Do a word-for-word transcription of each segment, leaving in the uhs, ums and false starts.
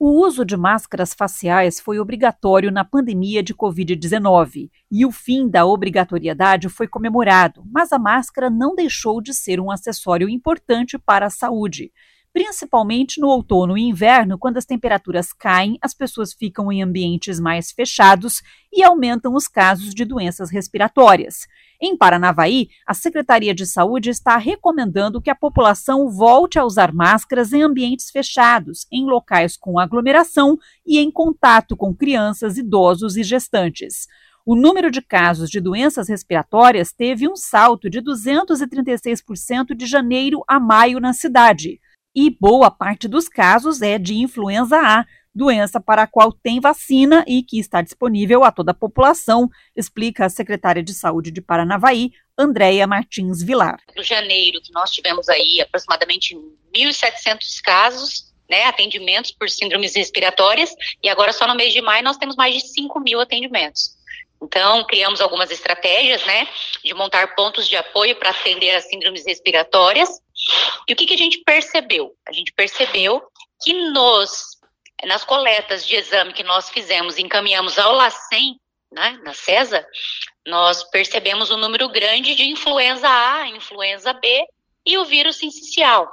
O uso de máscaras faciais foi obrigatório na pandemia de covid dezenove e o fim da obrigatoriedade foi comemorado, mas a máscara não deixou de ser um acessório importante para a saúde. Principalmente no outono e inverno, quando as temperaturas caem, as pessoas ficam em ambientes mais fechados e aumentam os casos de doenças respiratórias. Em Paranavaí, a Secretaria de Saúde está recomendando que a população volte a usar máscaras em ambientes fechados, em locais com aglomeração e em contato com crianças, idosos e gestantes. O número de casos de doenças respiratórias teve um salto de duzentos e trinta e seis por cento de janeiro a maio na cidade. E boa parte dos casos é de influenza A, doença para a qual tem vacina e que está disponível a toda a população, explica a secretária de Saúde de Paranavaí, Andréia Martins Vilar. No janeiro, nós tivemos aí aproximadamente mil e setecentos casos, né, atendimentos por síndromes respiratórias, e agora só no mês de maio nós temos mais de cinco mil atendimentos. Então, criamos algumas estratégias, né, de montar pontos de apoio para atender as síndromes respiratórias. E o que, que a gente percebeu? A gente percebeu que nos, nas coletas de exame que nós fizemos, encaminhamos ao LACEN, né, na CESA, nós percebemos um número grande de influenza A, influenza B e o vírus sincicial,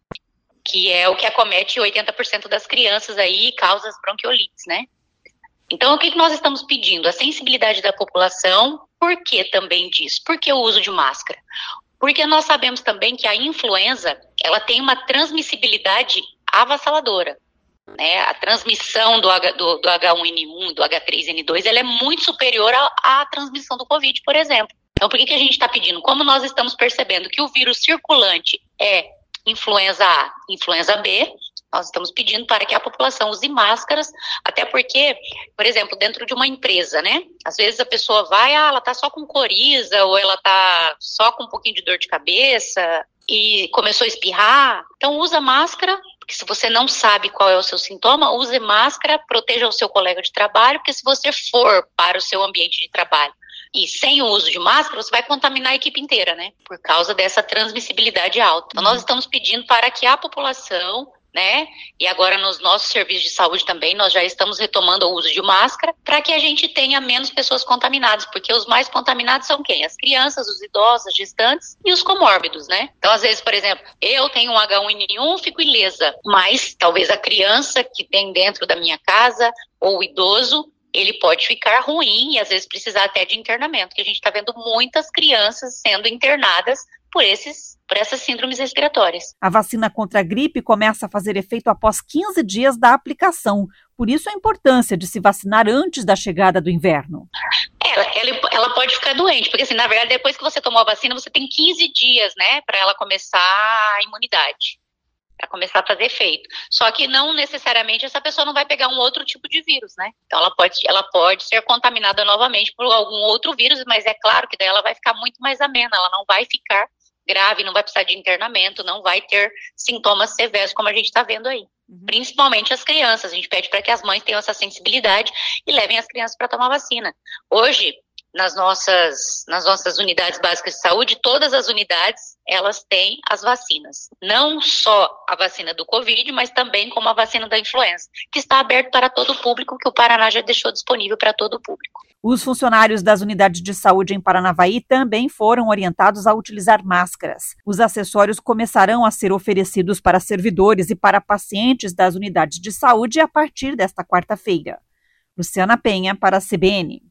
que é o que acomete oitenta por cento das crianças aí e causa as bronquiolites, né? Então, o que, que nós estamos pedindo? A sensibilidade da população. Por que também disso? Por que o uso de máscara? Porque nós sabemos também que a influenza, ela tem uma transmissibilidade avassaladora, né? A transmissão do, H, do, do agá um ene um, do agá três ene dois, ela é muito superior à, à transmissão do Covid, por exemplo. Então, por que, que a gente está pedindo? Como nós estamos percebendo que o vírus circulante é influenza A, influenza B, nós estamos pedindo para que a população use máscaras, até porque, por exemplo, dentro de uma empresa, né? Às vezes a pessoa vai, ah, ela tá só com coriza, ou ela tá só com um pouquinho de dor de cabeça, e começou a espirrar. Então usa máscara, porque se você não sabe qual é o seu sintoma, use máscara, proteja o seu colega de trabalho, porque se você for para o seu ambiente de trabalho e sem o uso de máscara, você vai contaminar a equipe inteira, né? Por causa dessa transmissibilidade alta. Então nós estamos pedindo para que a população, né? E agora nos nossos serviços de saúde também, nós já estamos retomando o uso de máscara para que a gente tenha menos pessoas contaminadas, porque os mais contaminados são quem? As crianças, os idosos, as gestantes e os comórbidos, né? Então, às vezes, por exemplo, eu tenho um agá um ene um, fico ilesa, mas talvez a criança que tem dentro da minha casa ou o idoso, ele pode ficar ruim e às vezes precisar até de internamento, que a gente está vendo muitas crianças sendo internadas por esses por essas síndromes respiratórias. A vacina contra a gripe começa a fazer efeito após quinze dias da aplicação. Por isso a importância de se vacinar antes da chegada do inverno. Ela, ela, ela pode ficar doente, porque assim, na verdade, depois que você tomou a vacina, você tem quinze dias, né, para ela começar a imunidade, para começar a fazer efeito. Só que não necessariamente essa pessoa não vai pegar um outro tipo de vírus, né? Então ela pode, ela pode ser contaminada novamente por algum outro vírus, mas é claro que daí ela vai ficar muito mais amena, ela não vai ficar grave, não vai precisar de internamento, não vai ter sintomas severos, como a gente está vendo aí. Uhum. Principalmente as crianças. A gente pede para que as mães tenham essa sensibilidade e levem as crianças para tomar vacina. Hoje, nas nossas, nas nossas unidades básicas de saúde, todas as unidades, elas têm as vacinas. Não só a vacina do Covid, mas também como a vacina da influenza, que está aberto para todo o público, que o Paraná já deixou disponível para todo o público. Os funcionários das unidades de saúde em Paranavaí também foram orientados a utilizar máscaras. Os acessórios começarão a ser oferecidos para servidores e para pacientes das unidades de saúde a partir desta quarta-feira. Luciana Penha, para a C B N.